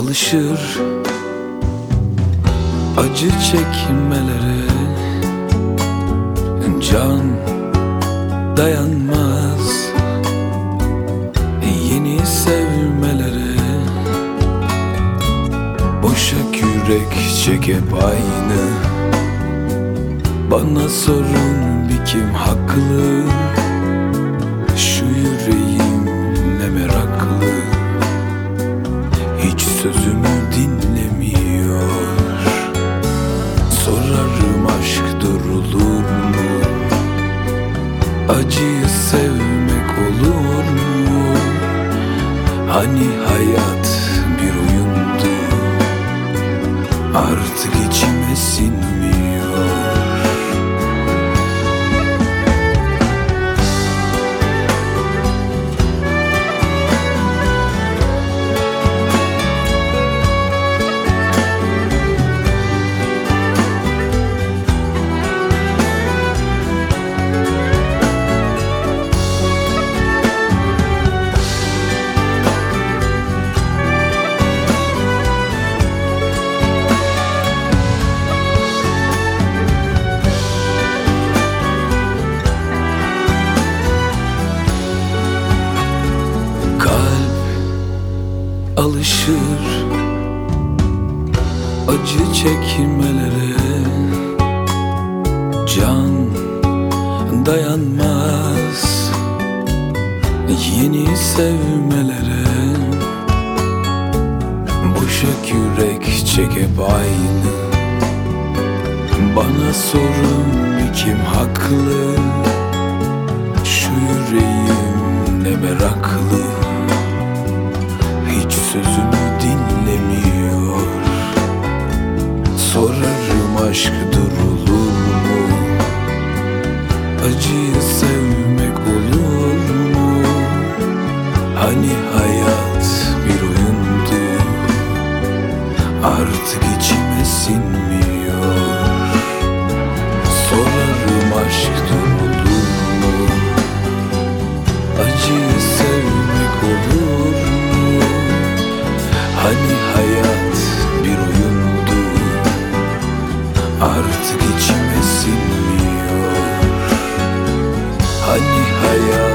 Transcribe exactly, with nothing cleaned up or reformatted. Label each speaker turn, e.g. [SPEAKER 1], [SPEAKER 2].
[SPEAKER 1] alışır acı çekmelere. Can dayanmaz yeni sevmelere. Boşa kürek çek hep aynı. Bana sorun bir kim haklı? Şu yüreğim ne meraklı, hiç sözümü dinlemiyor. Sorarım aşk durulur mu? Acıyı sevmek olur mu? Hani hayat bir oyundu, artık içime sinmiyor. Alışır acı çekmelere. Can dayanmaz yeni sevmelere. Boşa kürek çek hep aynı. Bana sorun bir kim haklı? Şu yüreğim ne meraklı, hiç sözümü dinlemiyor. Sorarım aşk durulur mu? Acıyı sevmek olur mu? Hani hayat bir oyundu, artık içime sinmiyor. Sorarım aşk durulur mu? Acıyı sevmek olur mu? Hani hayat bir oyundu, artık içime sinmiyor. Hani hayat